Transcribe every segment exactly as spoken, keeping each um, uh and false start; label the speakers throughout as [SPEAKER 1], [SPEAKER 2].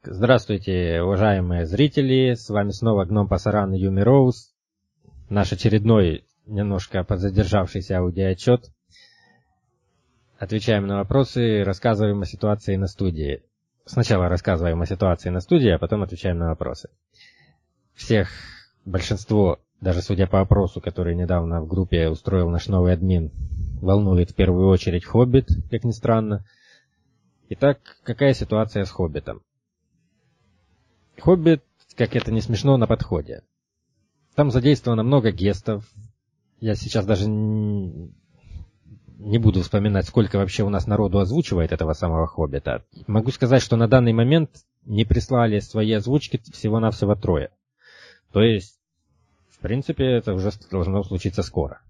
[SPEAKER 1] Здравствуйте, уважаемые зрители, с вами снова Гном Пасаран и Юми Роуз. Наш очередной, немножко подзадержавшийся аудиоотчет. Отвечаем на вопросы, рассказываем о ситуации на студии. Сначала рассказываем о ситуации на студии, а потом отвечаем на вопросы. Всех, большинство, даже судя по опросу, который недавно в группе устроил наш новый админ, волнует в первую очередь «Хоббит», как ни странно. Итак, какая ситуация с «Хоббитом»? «Хоббит», как это не смешно, на подходе. Там задействовано много гестов. Я сейчас даже не буду вспоминать, сколько вообще у нас народу озвучивает этого самого «Хоббита». Могу сказать, что на данный момент не прислали свои озвучки всего-навсего трое. То есть, в принципе, это уже должно случиться скоро.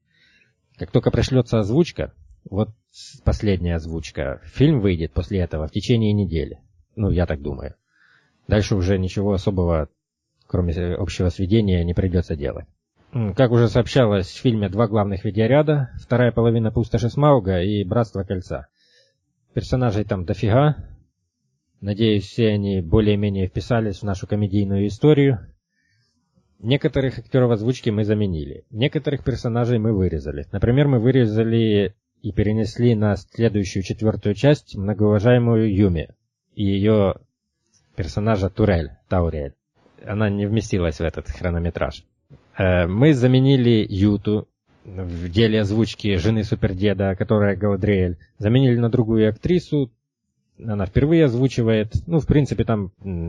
[SPEAKER 1] Как только пришлется озвучка, вот последняя озвучка, фильм выйдет после этого в течение недели. Ну, я так думаю. Дальше уже ничего особого, кроме общего сведения, не придется делать. Как уже сообщалось, в фильме два главных видеоряда, вторая половина Пустоши Смауга и Братство Кольца. Персонажей там дофига. Надеюсь, все они более-менее вписались в нашу комедийную историю. Некоторых актеров озвучки мы заменили. Некоторых персонажей мы вырезали. Например, мы вырезали и перенесли на следующую четвертую часть многоуважаемую Юми и ее персонажа Турель, Таурель. Она не вместилась в этот хронометраж. Мы заменили Юту в деле озвучки жены супердеда, которая Галадриэль. Заменили на другую актрису. Она впервые озвучивает. Ну, в принципе, там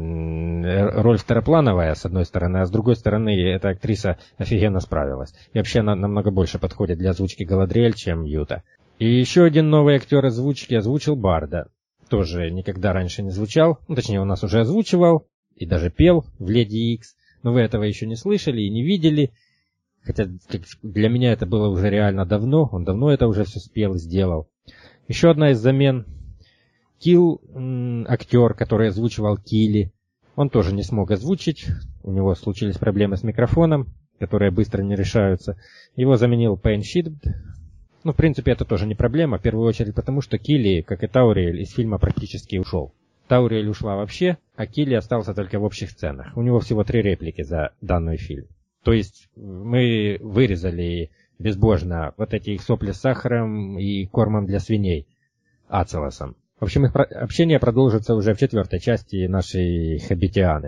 [SPEAKER 1] роль второплановая, с одной стороны, а с другой стороны, эта актриса офигенно справилась. И вообще она намного больше подходит для озвучки Галадриэль, чем Юта. И еще один новый актер озвучки озвучил Барда. Тоже никогда раньше не звучал, ну, точнее, у нас уже озвучивал и даже пел в Леди Икс, но вы этого еще не слышали и не видели, хотя для меня это было уже реально давно, он давно это уже все спел и сделал. Еще одна из замен. Килл, актер, который озвучивал Килли, он тоже не смог озвучить, у него случились проблемы с микрофоном, которые быстро не решаются. Его заменил Пейн Щит. Ну, в принципе, это тоже не проблема, в первую очередь потому, что Килли, как и Таурель, из фильма практически ушел. Таурель ушла вообще, а Килли остался только в общих сценах. У него всего три реплики за данный фильм. То есть мы вырезали безбожно вот эти их сопли с сахаром и кормом для свиней Ацелосом. В общем, их общение продолжится уже в четвертой части нашей Хоббитианы.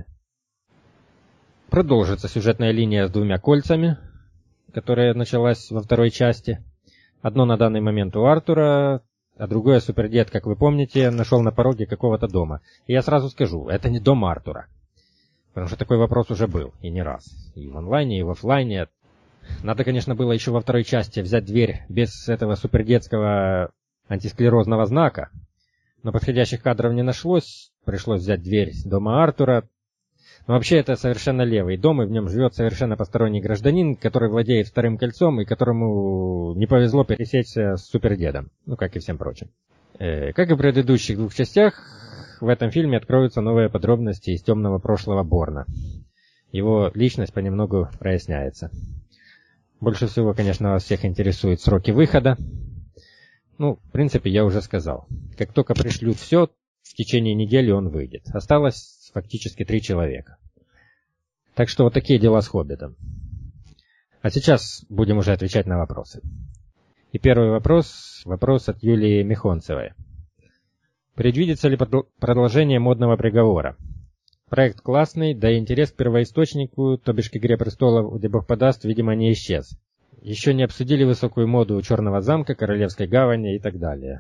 [SPEAKER 1] Продолжится сюжетная линия с двумя кольцами, которая началась во второй части. Одно на данный момент у Артура, а другое супердед, как вы помните, нашел на пороге какого-то дома. И я сразу скажу, это не дом Артура. Потому что такой вопрос уже был, и не раз. И в онлайне, и в офлайне. Надо, конечно, было еще во второй части взять дверь без этого супердетского антисклерозного знака. Но подходящих кадров не нашлось, пришлось взять дверь дома Артура. Но вообще это совершенно левый дом, и в нем живет совершенно посторонний гражданин, который владеет вторым кольцом, и которому не повезло пересечься с супердедом, ну как и всем прочим. Э, как и в предыдущих двух частях, в этом фильме откроются новые подробности из темного прошлого Борна. Его личность понемногу проясняется. Больше всего, конечно, вас всех интересуют сроки выхода. Ну, в принципе, я уже сказал. Как только пришлют все, в течение недели он выйдет. Осталось фактически три человека. Так что вот такие дела с «Хоббитом». А сейчас будем уже отвечать на вопросы. И первый вопрос, вопрос от Юлии Михонцевой. Предвидится ли продолжение «Модного приговора»? Проект классный, да и интерес к первоисточнику, то бишь к «Игре престолов», где Бог подаст, видимо, не исчез. Еще не обсудили высокую моду Черного замка, Королевской гавани и так далее.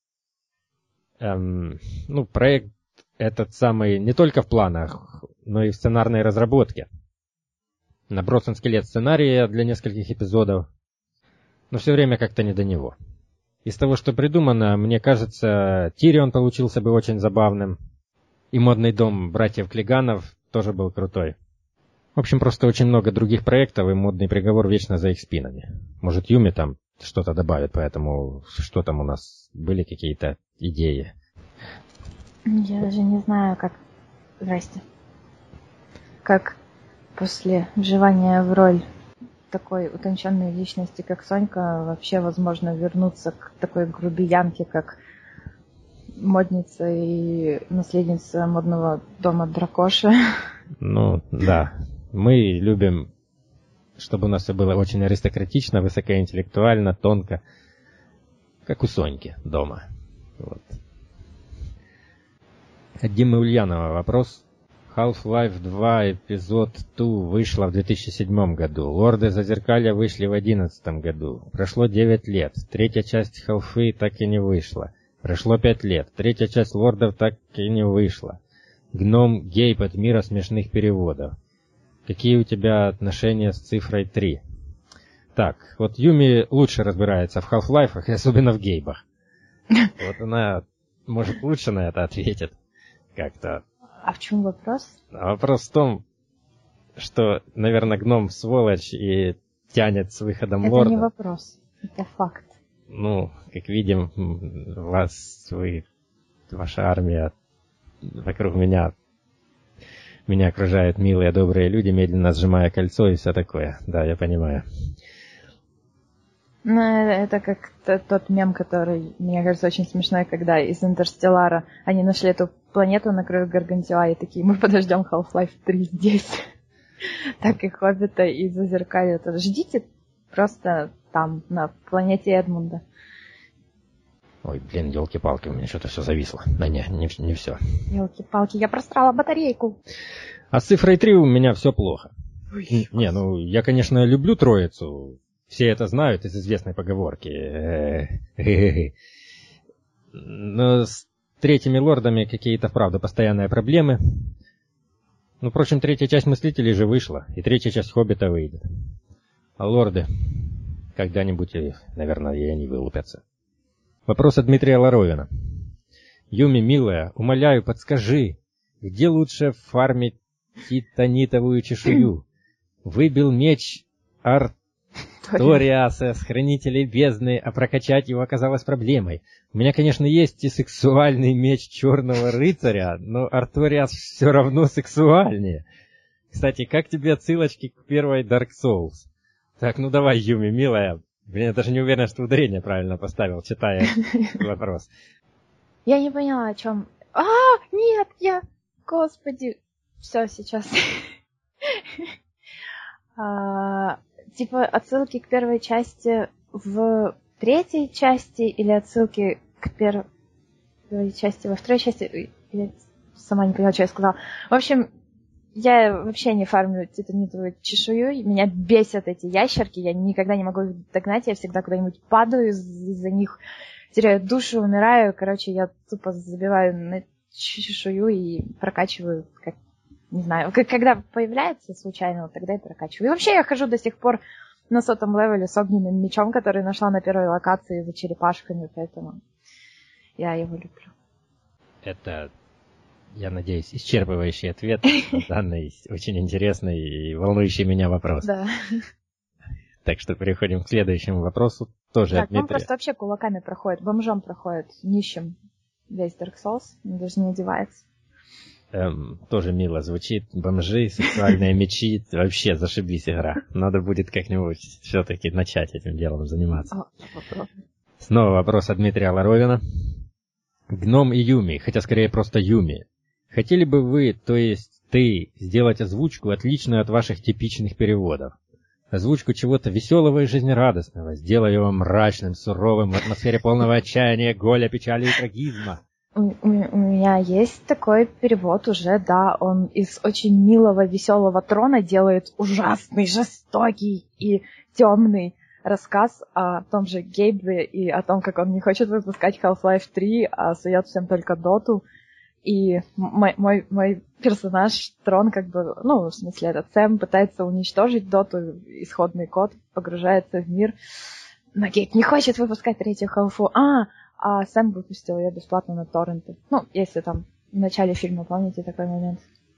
[SPEAKER 1] Эм, ну, проект этот самый не только в планах, но и в сценарной разработке. Набросан скелет сценария для нескольких эпизодов, но все время как-то не до него. Из того, что придумано, мне кажется, Тирион получился бы очень забавным, и модный дом братьев Клиганов тоже был крутой. В общем, просто очень много других проектов, и «Модный приговор» вечно за их спинами. Может, Юми там что-то добавит, поэтому что там у нас были какие-то идеи.
[SPEAKER 2] Я даже не знаю, как... Здрасте. Как после вживания в роль такой утонченной личности, как Сонька, вообще возможно вернуться к такой грубиянке, как модница и наследница модного дома Дракоши.
[SPEAKER 1] Ну, да. Мы любим, чтобы у нас все было очень аристократично, высокоинтеллектуально, тонко, как у Соньки дома. Вот. От Димы Ульянова вопрос. Half-Life два эпизод два вышла в две тысячи седьмом году. Лорды Зазеркалья вышли в две тысячи одиннадцатом году. Прошло девять лет. Третья часть Half-Life так и не вышла. Прошло пять лет. Третья часть Лордов так и не вышла. Гном Гейб от мира смешных переводов. Какие у тебя отношения с цифрой три? Так, вот Юми лучше разбирается в Half-Life, и особенно в Гейбах. Вот она, может, лучше на это ответит как-то.
[SPEAKER 2] А в чем вопрос?
[SPEAKER 1] А вопрос в том, что, наверное, гном сволочь и тянет с выходом
[SPEAKER 2] это
[SPEAKER 1] лорда.
[SPEAKER 2] Это не вопрос, это факт.
[SPEAKER 1] Ну, как видим, вас, вы, ваша армия вокруг меня, меня окружают милые, добрые люди, медленно сжимая кольцо и все такое. Да, я понимаю.
[SPEAKER 2] Ну, это как тот мем, который, мне кажется, очень смешной, когда из Интерстеллара они нашли эту планету на краю Гаргантюа и такие, мы подождем Half-Life три здесь. Так и Хоббита и Зазеркалья. Ждите просто там, на планете Эдмунда.
[SPEAKER 1] Ой, блин, елки-палки, у меня что-то все зависло. Да не, не, не все.
[SPEAKER 2] Елки-палки, я просрала батарейку.
[SPEAKER 1] А с цифрой три у меня все плохо. Ой, не, ну, я, конечно, люблю троицу. Все это знают из известной поговорки. Но с третьими лордами какие-то, правда, постоянные проблемы. Ну, впрочем, третья часть Мыслителей же вышла, и третья часть Хоббита выйдет. А лорды когда-нибудь, наверное, и они вылупятся. Вопрос от Дмитрия Ларовина. Юми, милая, умоляю, подскажи, где лучше фармить титанитовую чешую? Выбил меч Арт Ториаса с Хранителей Бездны, а прокачать его оказалось проблемой. У меня, конечно, есть и сексуальный меч Черного Рыцаря, но Арториас все равно сексуальнее. Кстати, как тебе отсылочки к первой Dark Souls? Так, ну давай, Юми, милая. Блин, я даже не уверен, что ударение правильно поставил, читая вопрос.
[SPEAKER 2] Я не поняла, о чем. А, нет, я... Господи. Все, сейчас. Типа отсылки к первой части в третьей части или отсылки к первой части во второй части? Я сама не поняла, что я сказала. В общем, я вообще не фармлю титанитовую чешую. Меня бесят эти ящерки. Я никогда не могу их догнать. Я всегда куда-нибудь падаю из-за них, теряю душу, умираю. Короче, я тупо забиваю на чешую и прокачиваю как не знаю, когда появляется случайно, вот тогда я прокачиваю. И вообще я хожу до сих пор на сотом левеле с огненным мечом, который нашла на первой локации за черепашками, поэтому я его люблю.
[SPEAKER 1] Это, я надеюсь, исчерпывающий ответ на данный очень интересный и волнующий меня вопрос.
[SPEAKER 2] Да.
[SPEAKER 1] Так что переходим к следующему вопросу. Тоже
[SPEAKER 2] так,
[SPEAKER 1] от Дмитрия.
[SPEAKER 2] Он просто вообще кулаками проходит, бомжом проходит, нищим весь Dark Souls, он даже не одевается.
[SPEAKER 1] Эм, тоже мило звучит. Бомжи, сексуальные мечи. Вообще зашибись игра. Надо будет как-нибудь все-таки начать этим делом заниматься.
[SPEAKER 2] О,
[SPEAKER 1] Снова вопрос от Дмитрия Ларовина. Гном и Юми, хотя скорее просто Юми. Хотели бы вы, то есть ты, сделать озвучку, отличную от ваших типичных переводов? Озвучку чего-то веселого и жизнерадостного, сделай его мрачным, суровым, в атмосфере полного отчаяния, голя, печали и трагизма.
[SPEAKER 2] У, у, у меня есть такой перевод уже, да, он из очень милого, веселого трона делает ужасный, жестокий и темный рассказ о том же Гейбе и о том, как он не хочет выпускать Half-Life три, а сует всем только доту. И мой, мой, мой персонаж Трон, как бы, ну, в смысле, этот Сэм пытается уничтожить доту, исходный код, погружается в мир. Но Гейб не хочет выпускать третью Half-Life. А, а Сэм выпустил ее бесплатно на торренты. Ну, если там в начале фильма, помните такой момент?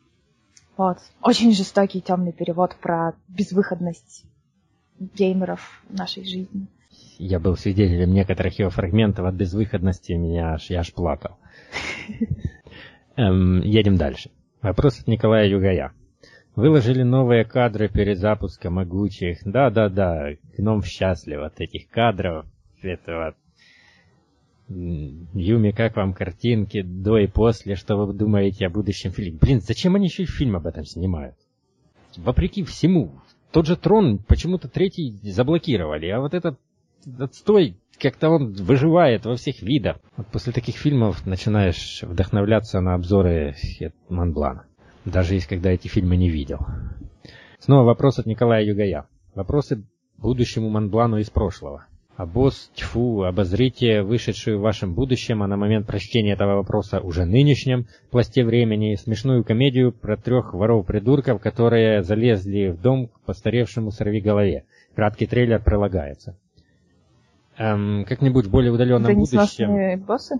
[SPEAKER 2] Вот. Очень жестокий, темный перевод про безвыходность геймеров в нашей жизни.
[SPEAKER 1] Я был свидетелем некоторых его фрагментов от безвыходности, меня аж, я аж плакал. Эм, едем дальше. Вопрос от Николая Югая. Выложили новые кадры перед запуском могучих. Да-да-да, гном счастлив от этих кадров, этого Юми, как вам картинки до и после? Что вы думаете о будущем фильме? Блин, зачем они еще и фильм об этом снимают? Вопреки всему. Тот же Трон почему-то третий заблокировали, а вот этот отстой, как-то он выживает во всех видах. Вот после таких фильмов начинаешь вдохновляться на обзоры Монблана. Даже если когда эти фильмы не видел. Снова вопрос от Николая Югая. Вопросы будущему Монблану из прошлого. А босс, тьфу, обозрите вышедшую в вашем будущем, а на момент прочтения этого вопроса уже нынешнем пласте времени, смешную комедию про трех воров-придурков, которые залезли в дом к постаревшему сорвиголове. Краткий трейлер прилагается. Эм, как-нибудь в более удаленном
[SPEAKER 2] Это
[SPEAKER 1] будущем...
[SPEAKER 2] несносные боссы?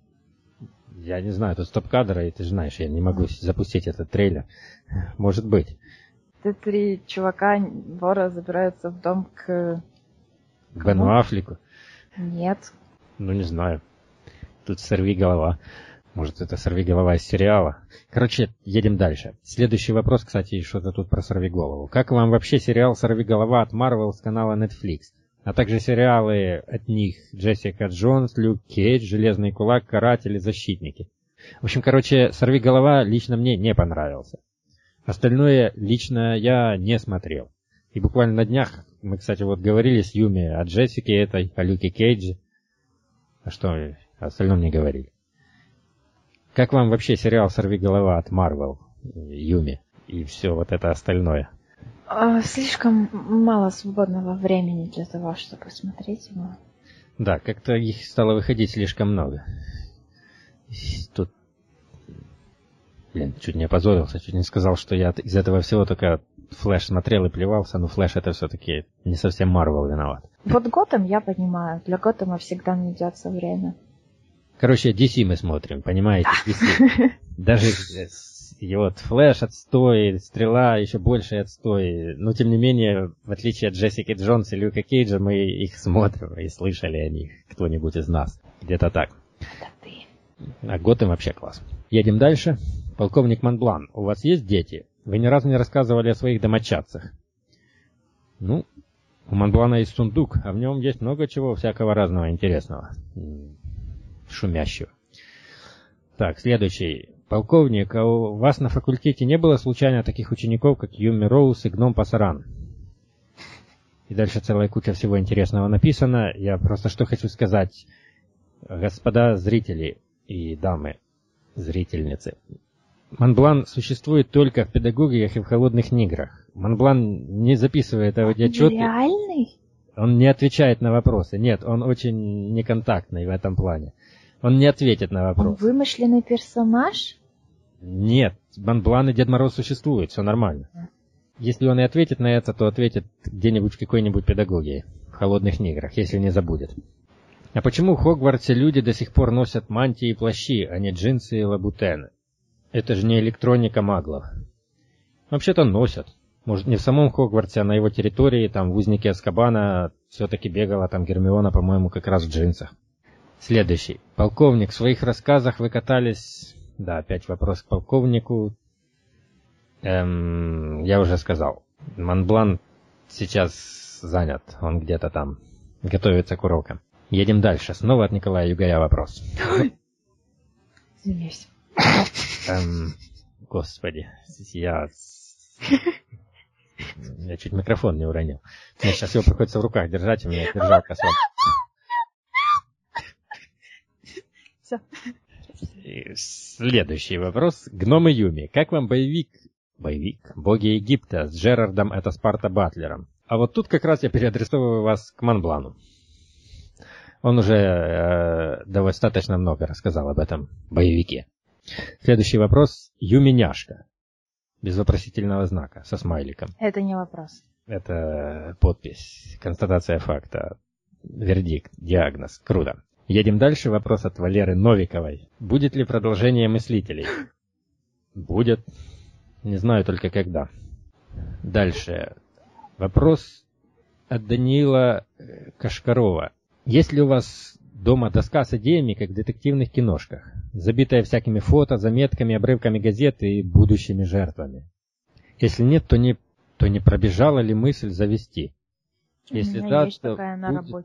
[SPEAKER 1] Я не знаю, тут стоп-кадр, и ты же знаешь, я не могу запустить этот трейлер. Может быть.
[SPEAKER 2] Это три чувака, вора, забираются в дом к...
[SPEAKER 1] Бену Аффлеку?
[SPEAKER 2] Нет.
[SPEAKER 1] Ну, не знаю. Тут сорвиголова. Может, это сорвиголова из сериала. Короче, едем дальше. Следующий вопрос, кстати, что-то тут про сорвиголову. Как вам вообще сериал «Сорвиголова» от Marvel с канала Netflix? А также сериалы от них «Джессика Джонс», «Люк Кейдж», «Железный кулак», «Каратели», «Защитники». В общем, короче, «Сорвиголова» лично мне не понравился. Остальное лично я не смотрел. И буквально на днях мы, кстати, вот говорили с Юми о Джессике этой, о Люке Кейдже. А что, о остальном не говорили. Как вам вообще сериал «Сорвиголова» от Marvel, Юми, и все вот это остальное?
[SPEAKER 2] А, слишком мало свободного времени для того, чтобы смотреть его.
[SPEAKER 1] Да, как-то их стало выходить слишком много. Тут, блин, чуть не опозорился, чуть не сказал, что я из этого всего только Флэш смотрел и плевался, но Флэш это все-таки не совсем Марвел виноват. Вот
[SPEAKER 2] Готэм я понимаю, для Готэма всегда найдется время.
[SPEAKER 1] Короче, ди си мы смотрим, понимаете, ди си. Даже и вот Флэш отстой, Стрела еще больше отстой, но тем не менее, в отличие от Джессики Джонс и Люка Кейджа, мы их смотрим и слышали о них, кто-нибудь из нас. Где-то так.
[SPEAKER 2] Это ты.
[SPEAKER 1] А Готэм вообще класс. Едем дальше. Полковник Монблан, у вас есть дети? Вы ни разу не рассказывали о своих домочадцах. Ну, у Монблана есть сундук, а в нем есть много чего всякого разного интересного. Шумящего. Так, следующий. Полковник, а у вас на факультете не было случайно таких учеников, как Юми Роуз и Гном Пасаран? И дальше целая куча всего интересного написано. Я просто что хочу сказать. Господа зрители и дамы, зрительницы. Монблан существует только в педагогиках и в холодных играх. Монблан не записывает аудиоотчеты.
[SPEAKER 2] Он реальный?
[SPEAKER 1] Он не отвечает на вопросы. Нет, он очень неконтактный в этом плане. Он не ответит на вопрос.
[SPEAKER 2] Он вымышленный персонаж?
[SPEAKER 1] Нет, Монблан и Дед Мороз существуют, все нормально. Если он и ответит на это, то ответит где-нибудь в какой-нибудь педагогии, в холодных играх, если не забудет. А почему в Хогвартсе люди до сих пор носят мантии и плащи, а не джинсы и лабутены? Это же не электроника маглов. Вообще-то носят. Может, не в самом Хогвартсе, а на его территории, там в узнике Азкабана все-таки бегала там Гермиона, по-моему, как раз в джинсах. Следующий. Полковник, в своих рассказах вы катались... Да, опять вопрос к полковнику. Эм, я уже сказал. Монблан сейчас занят. Он где-то там готовится к урокам. Едем дальше. Снова от Николая Югая вопрос.
[SPEAKER 2] Извиняюсь.
[SPEAKER 1] Эм, господи, я... Я чуть микрофон не уронил. Мне сейчас его приходится в руках держать, у меня держалка слабая.
[SPEAKER 2] Все.
[SPEAKER 1] Следующий вопрос. Гном и Юми. Как вам боевик? Боевик. Боги Египта с Джерардом это Спарта Батлером. А вот тут как раз я переадресовываю вас к Монблану. Он уже э, достаточно много рассказал об этом боевике. Следующий вопрос. Юми-няшка. Без вопросительного знака, со смайликом.
[SPEAKER 2] Это не вопрос.
[SPEAKER 1] Это подпись, констатация факта, вердикт, диагноз. Круто. Едем дальше. Вопрос от Валеры Новиковой. Будет ли продолжение «Мыслителей»? Будет. Не знаю только когда. Дальше. Вопрос от Даниила Кашкарова. Есть ли у вас дома доска с идеями, как в детективных киношках, забитая всякими фото, заметками, обрывками газет и будущими жертвами? Если нет, то не, то не пробежала ли мысль завести? Если
[SPEAKER 2] У меня
[SPEAKER 1] да,
[SPEAKER 2] есть
[SPEAKER 1] то
[SPEAKER 2] такая на
[SPEAKER 1] будет...
[SPEAKER 2] работе.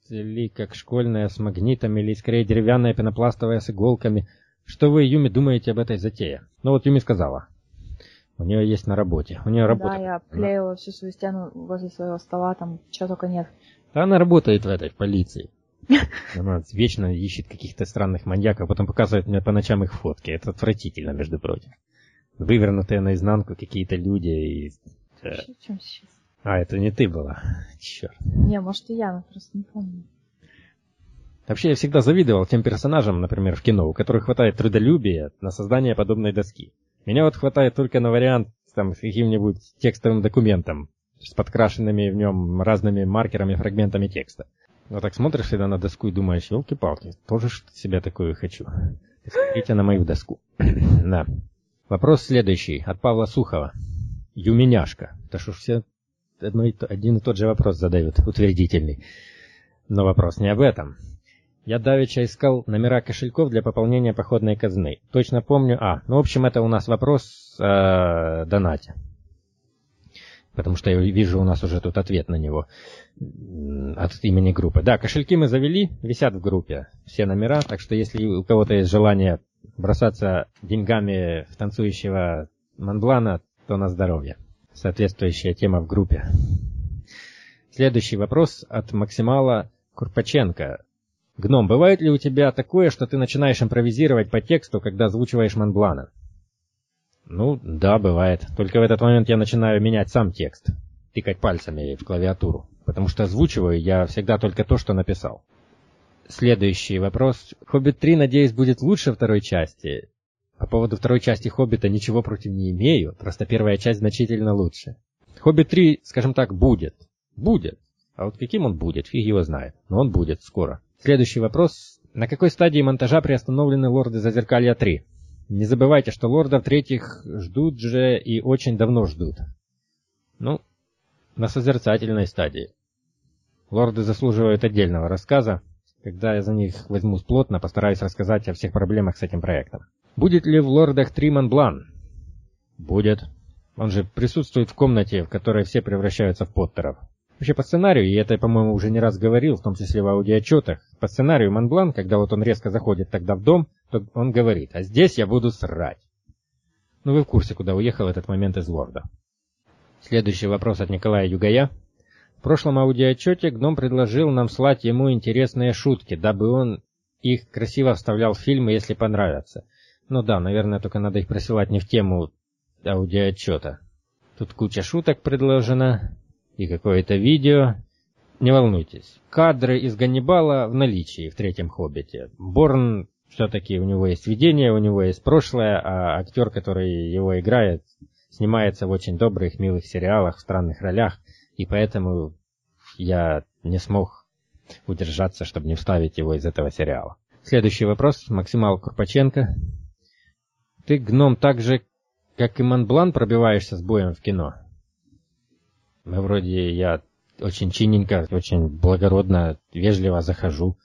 [SPEAKER 1] ли как школьная с магнитами, или скорее деревянная пенопластовая с иголками? Что вы, Юми, думаете об этой затее? Ну вот Юми сказала. У нее есть на работе. У нее работа.
[SPEAKER 2] Да, я клеила она... всю свою стену возле своего стола, там чего только нет.
[SPEAKER 1] Она работает в этой, в полиции. Она вечно ищет каких-то странных маньяков, потом показывает мне по ночам их фотки. Это отвратительно, между прочим. Вывернутые наизнанку какие-то люди и... Чем сейчас? А, это не ты была. Черт.
[SPEAKER 2] Не, может и я, но просто не помню.
[SPEAKER 1] Вообще, я всегда завидовал тем персонажам, например, в кино, у которых хватает трудолюбия на создание подобной доски. Меня вот хватает только на вариант там, с каким-нибудь текстовым документом, с подкрашенными в нем разными маркерами, фрагментами текста. Вот так смотришь всегда на доску и думаешь, елки-палки, тоже что-то себя такое хочу. Смотрите на мою доску. Да. Вопрос следующий, от Павла Сухова. Юменяшка. Да что ж все одно и то, один и тот же вопрос задают, утвердительный. Но вопрос не об этом. Я давеча искал номера кошельков для пополнения походной казны. Точно помню... А, ну, в общем, это у нас вопрос о донате. Потому что я вижу у нас уже тут ответ на него от имени группы. Да, кошельки мы завели, висят в группе все номера, так что если у кого-то есть желание бросаться деньгами в танцующего Монблана, то на здоровье. Соответствующая тема в группе. Следующий вопрос от Максимала Курпаченко. Гном, бывает ли у тебя такое, что ты начинаешь импровизировать по тексту, когда озвучиваешь Монблана? Ну, да, бывает. Только в этот момент я начинаю менять сам текст, тыкать пальцами в клавиатуру, потому что озвучиваю я всегда только то, что написал. Следующий вопрос. «Хоббит три, надеюсь, будет лучше второй части?» По поводу второй части «Хоббита» ничего против не имею, просто первая часть значительно лучше. «Хоббит три», скажем так, будет. Будет. А вот каким он будет, фиг его знает. Но он будет скоро. Следующий вопрос. На какой стадии монтажа приостановлены «Лорды Зазеркалья три»? Не забывайте, что «Лордов третьих» ждут же и очень давно ждут. Ну, на созерцательной стадии. «Лорды» заслуживают отдельного рассказа. Когда я за них возьмусь плотно, постараюсь рассказать о всех проблемах с этим проектом. Будет ли в «Лордах три» Монблан? Будет. Он же присутствует в комнате, в которой все превращаются в Поттеров. Вообще по сценарию, и это я, по-моему, уже не раз говорил, в том числе в аудиоотчетах, по сценарию Монблан, когда вот он резко заходит тогда в дом, то он говорит, а здесь я буду срать. Ну вы в курсе, куда уехал этот момент из Лорда. Следующий вопрос от Николая Югая. В прошлом аудиоотчете гном предложил нам слать ему интересные шутки, дабы он их красиво вставлял в фильмы, если понравятся. Ну да, наверное, только надо их присылать не в тему аудиоотчета. Тут куча шуток предложена. И какое-то видео. Не волнуйтесь. Кадры из Ганнибала в наличии в третьем «Хоббите». Борн, все-таки у него есть видение, у него есть прошлое, а актер, который его играет, снимается в очень добрых, милых сериалах, в странных ролях, и поэтому я не смог удержаться, чтобы не вставить его из этого сериала. Следующий вопрос. Максимал Курпаченко. Ты, гном, так же, как и Монблан, пробиваешься с боем в кино? Ну, вроде я очень чинненько, очень благородно, вежливо захожу.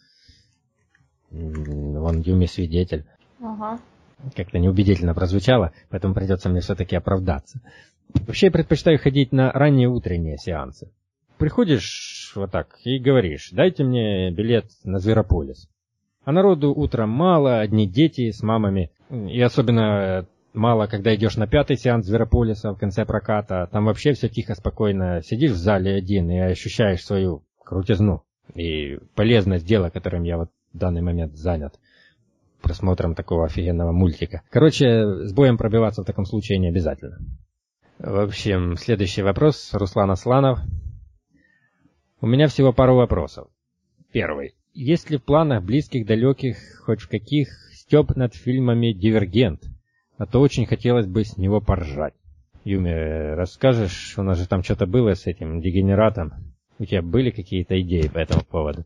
[SPEAKER 1] Вон Юми свидетель.
[SPEAKER 2] Ага.
[SPEAKER 1] Как-то неубедительно прозвучало, поэтому придется мне все-таки оправдаться. Вообще я предпочитаю ходить на ранние утренние сеансы. Приходишь вот так и говоришь, дайте мне билет на Зверополис. А народу утром мало, одни дети с мамами. И особенно... Мало, когда идешь на пятый сеанс Зверополиса в конце проката, там вообще все тихо, спокойно. Сидишь в зале один и ощущаешь свою крутизну и полезность дела, которым я вот в данный момент занят просмотром такого офигенного мультика. Короче, с боем пробиваться в таком случае не обязательно. В общем, следующий вопрос. Руслан Асланов. У меня всего пару вопросов. Первый. Есть ли в планах близких, далеких, хоть в каких, стёб над фильмами «Дивергент»? А то очень хотелось бы с него поржать. Юми, расскажешь, у нас же там что-то было с этим дегенератом. У тебя были какие-то идеи по этому поводу?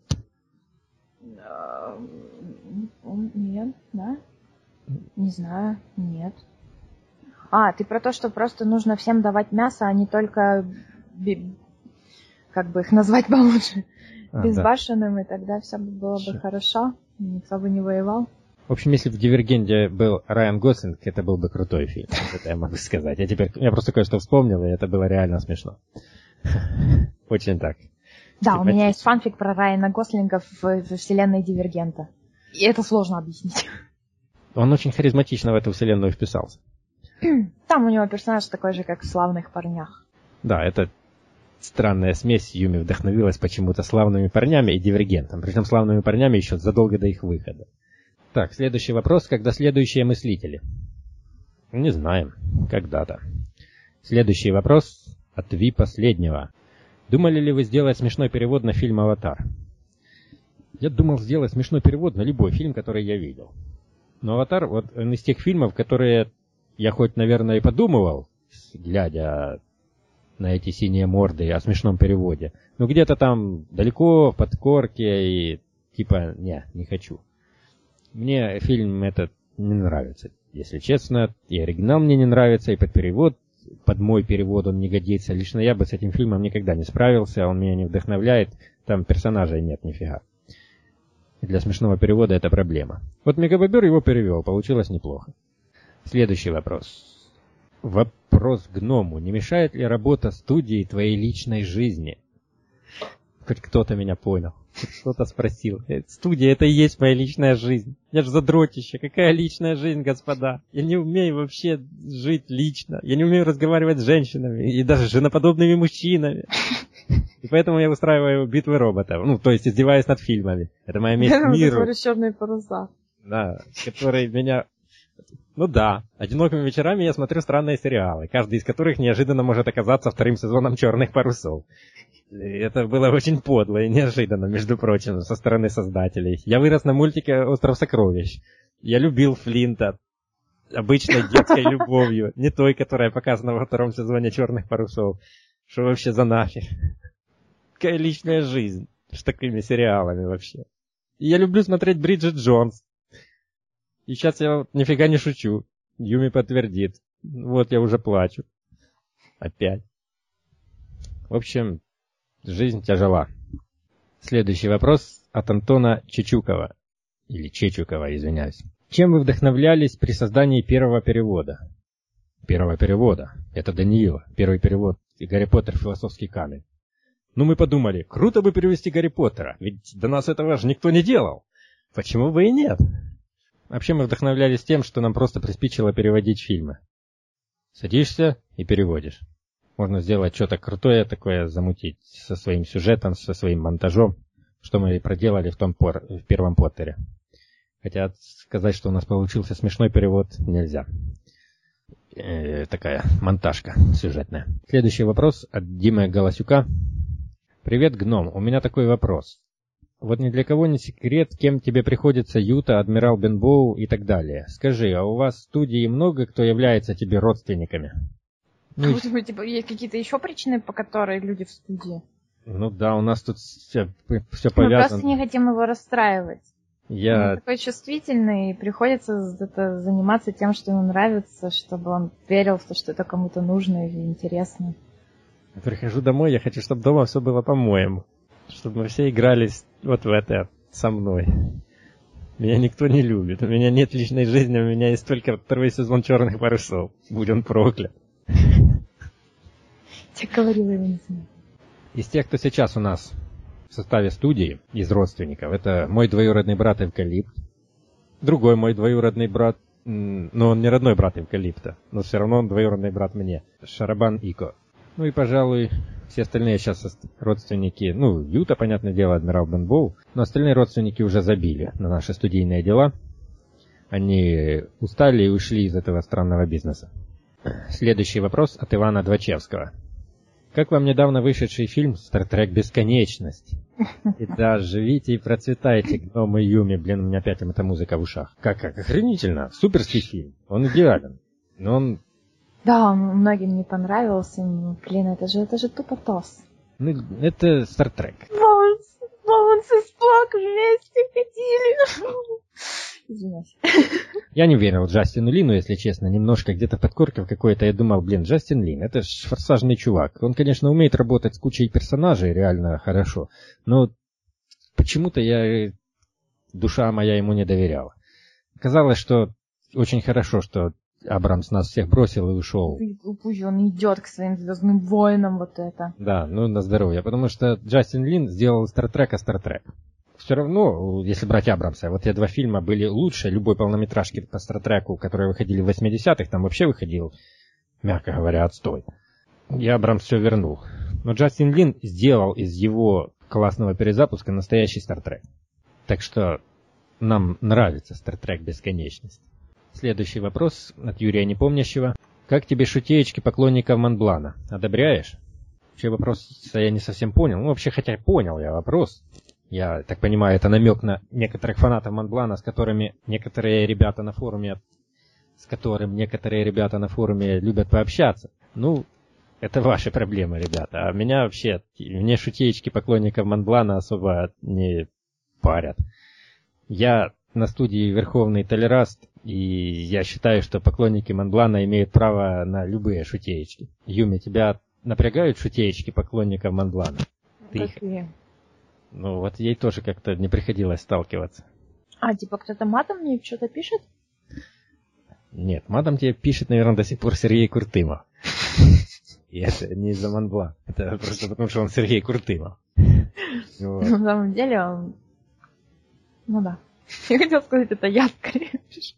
[SPEAKER 2] Нет, да? Не знаю, нет. А, ты про то, что просто нужно всем давать мясо, а не только, как бы их назвать получше, а, безбашенным, да. И тогда все было бы хорошо, никто бы не воевал.
[SPEAKER 1] В общем, если в «Дивергенте» был Райан Гослинг, это был бы крутой фильм, это я могу сказать. Я теперь, я просто кое-что вспомнил, и это было реально смешно. Очень так.
[SPEAKER 2] Да, у меня есть фанфик про Райана Гослинга в, в вселенной Дивергента. И это сложно объяснить.
[SPEAKER 1] Он очень харизматично в эту вселенную вписался.
[SPEAKER 2] Там у него персонаж такой же, как в «Славных парнях».
[SPEAKER 1] Да, это странная смесь. Юми вдохновилась почему-то «Славными парнями» и «Дивергентом». Причем «Славными парнями» еще задолго до их выхода. Так, следующий вопрос. Когда следующие мыслители? Не знаем. Когда-то. Следующий вопрос от Ви последнего. Думали ли вы сделать смешной перевод на фильм «Аватар»? Я думал сделать смешной перевод на любой фильм, который я видел. Но «Аватар» вот он из тех фильмов, которые я хоть, наверное, и подумывал, глядя на эти синие морды о смешном переводе, но где-то там далеко, в подкорке, и типа, не, не хочу. Мне фильм этот не нравится, если честно. И оригинал мне не нравится, и под перевод, под мой перевод он не годится. Лично я бы с этим фильмом никогда не справился, он меня не вдохновляет, там персонажей нет нифига. И для смешного перевода это проблема. Вот Мегабобер его перевел, получилось неплохо. Следующий вопрос. Вопрос гному. Не мешает ли работа студии твоей личной жизни? Хоть кто-то меня понял. Кто-то спросил. Студия — это и есть моя личная жизнь. Я же задротище. Какая личная жизнь, господа? Я не умею вообще жить лично. Я не умею разговаривать с женщинами. И даже с женоподобными мужчинами. И поэтому я устраиваю битвы роботов. Ну, то есть издеваюсь над фильмами. Это моя месть миру.
[SPEAKER 2] «Черные паруса».
[SPEAKER 1] Да, которые меня... Ну да, одинокими вечерами я смотрю странные сериалы, каждый из которых неожиданно может оказаться вторым сезоном «Черных парусов». И это было очень подло и неожиданно, между прочим, со стороны создателей. Я вырос на мультике «Остров сокровищ». Я любил Флинта обычной детской любовью, не той, которая показана во втором сезоне «Черных парусов». Что вообще за нафиг? Какая личная жизнь с такими сериалами вообще? И я люблю смотреть Бриджит Джонс. И сейчас я вот нифига не шучу. Юми подтвердит. Вот я уже плачу. Опять. В общем, жизнь тяжела. Следующий вопрос от Антона Чечукова. Или Чечукова, извиняюсь. Чем вы вдохновлялись при создании первого перевода? Первого перевода. Это Даниила. Первый перевод. Гарри Поттер. Философский камень. Ну мы подумали, круто бы перевести Гарри Поттера. Ведь до нас этого же никто не делал. Почему бы и нет? Вообще мы вдохновлялись тем, что нам просто приспичило переводить фильмы. Садишься и переводишь. Можно сделать что-то крутое такое, замутить со своим сюжетом, со своим монтажом, что мы и проделали в том пор, в первом Поттере. Хотя сказать, что у нас получился смешной перевод, нельзя. Э, такая монтажка сюжетная. Следующий вопрос от Димы Голосюка. Привет, гном. У меня такой вопрос. Вот ни для кого не секрет, кем тебе приходится Юта, Адмирал Бенбоу и так далее. Скажи, а у вас в студии много кто является тебе родственниками?
[SPEAKER 2] Ну, может быть, типа, есть какие-то еще причины, по которой люди в студии?
[SPEAKER 1] Ну да, у нас тут все, все
[SPEAKER 2] Мы
[SPEAKER 1] повязано.
[SPEAKER 2] просто не хотим его расстраивать.
[SPEAKER 1] Я...
[SPEAKER 2] Он такой чувствительный, и приходится это заниматься тем, что ему нравится, чтобы он верил в то, что это кому-то нужно и интересно.
[SPEAKER 1] Я прихожу домой, я хочу, чтобы дома все было по-моему. Чтобы мы все игрались вот в это со мной. Меня никто не любит. У меня нет личной жизни, у меня есть только второй сезон «Черных парусов». Будь он проклят.
[SPEAKER 2] Я говорила, его не знаю.
[SPEAKER 1] Из тех, кто сейчас у нас в составе студии, из родственников, это мой двоюродный брат Эвкалипт, другой мой двоюродный брат, но он не родной брат Эвкалипта, но все равно он двоюродный брат мне, Шарабан Ико. Ну и, пожалуй, все остальные сейчас родственники, ну, Юта, понятное дело, Адмирал Бенбоу, но остальные родственники уже забили на наши студийные дела. Они устали и ушли из этого странного бизнеса. Следующий вопрос от Ивана Двачевского. Как вам недавно вышедший фильм «Стартрек. Бесконечность»? И да, живите и процветайте, гномы Юми. Блин, у меня опять эта музыка в ушах. Как, как, охренительно. Суперский фильм. Он идеален. Но он...
[SPEAKER 2] Да, он многим не понравился. Блин, это же, это же тупо тос.
[SPEAKER 1] Ну, это Стартрек.
[SPEAKER 2] Боунс, Боунс и Спок вместе ходили. Извиняюсь.
[SPEAKER 1] Я не верил Джастину Лину, если честно, немножко где-то подкорке в какой-то. Я думал, блин, Джастин Лин, это ж форсажный чувак. Он, конечно, умеет работать с кучей персонажей, реально хорошо. Но почему-то я, душа моя ему не доверяла. Казалось, что очень хорошо, что Абрамс нас всех бросил и ушел.
[SPEAKER 2] Пусть он идет к своим Звездным войнам, вот это.
[SPEAKER 1] Да, ну на здоровье, потому что Джастин Лин сделал Стартрека Стартрек. Все равно, если брать Абрамса, вот те два фильма были лучше любой полнометражки по Стартреку, которые выходили в восьмидесятых, там вообще выходил, мягко говоря, отстой. И Абрамс все вернул. Но Джастин Лин сделал из его классного перезапуска настоящий Стартрек. Так что нам нравится Стартрек Бесконечность. Следующий вопрос от Юрия Непомнящего. Как тебе шутеечки поклонников Монблана? Одобряешь? Вообще вопрос я не совсем понял. Ну, вообще, хотя понял я вопрос. Я так понимаю, это намек на некоторых фанатов Монблана, с которыми некоторые ребята на форуме, с которым некоторые ребята на форуме любят пообщаться. Ну, это ваши проблемы, ребята. А меня вообще, мне шутеечки поклонников Монблана особо не парят. Я на студии Верховный Толераст, и я считаю, что поклонники Монблана имеют право на любые шутеечки. Юми, тебя напрягают шутеечки поклонников Монблана?
[SPEAKER 2] Какие?
[SPEAKER 1] Их... Ну, вот ей тоже как-то не приходилось сталкиваться.
[SPEAKER 2] А, типа кто-то матом мне что-то пишет?
[SPEAKER 1] Нет, матом тебе пишет, наверное, до сих пор Сергей Куртымов. И это не из-за Монблана. Это просто потому, что он Сергей Куртымов.
[SPEAKER 2] На самом деле он... Ну да. Я хотела сказать, это я скорее пишу.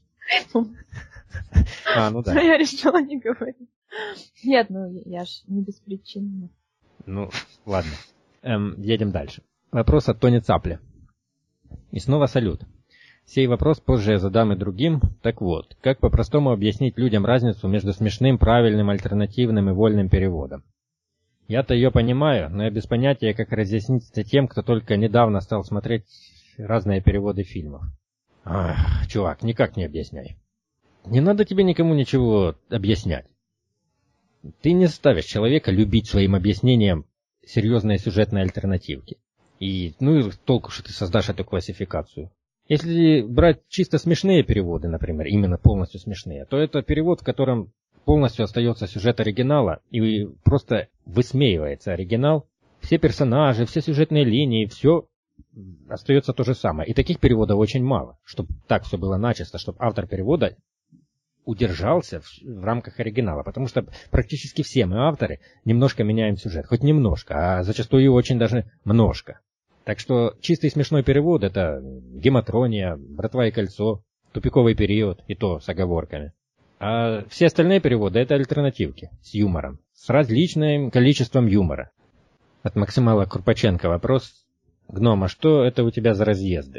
[SPEAKER 1] А, ну да.
[SPEAKER 2] Но я решила не говорить. Нет, ну я ж не беспричинно.
[SPEAKER 1] Ну, ладно. Эм, едем дальше. Вопрос от Тони Цапля. И снова салют. Сей вопрос позже я задам и другим. Так вот, как по-простому объяснить людям разницу между смешным, правильным, альтернативным и вольным переводом? Я-то ее понимаю, но я без понятия, как разъяснить это тем, кто только недавно стал смотреть разные переводы фильмов. Ах, чувак, никак не объясняй. Не надо тебе никому ничего объяснять. Ты не заставишь человека любить своим объяснением серьезные сюжетные альтернативки. И, ну и толку, что ты создашь эту классификацию. Если брать чисто смешные переводы, например, именно полностью смешные, то это перевод, в котором полностью остается сюжет оригинала и просто высмеивается оригинал. Все персонажи, все сюжетные линии, все остается то же самое. И таких переводов очень мало, чтобы так все было начисто, чтобы автор перевода удержался в, в рамках оригинала. Потому что практически все мы авторы немножко меняем сюжет. Хоть немножко, а зачастую очень даже множко. Так что чистый смешной перевод — это Гематрония, Братва и кольцо, Тупиковый период, и то с оговорками. А все остальные переводы — это альтернативки с юмором, с различным количеством юмора. От Максимала Курпаченко вопрос. Гном, а что это у тебя за разъезды?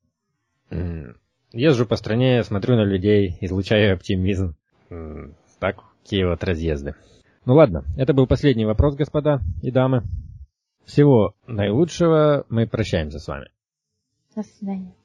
[SPEAKER 1] Езжу по стране, смотрю на людей, излучаю оптимизм. Такие вот разъезды. Ну ладно, это был последний вопрос, господа и дамы. Всего наилучшего, мы прощаемся с вами.
[SPEAKER 2] До свидания.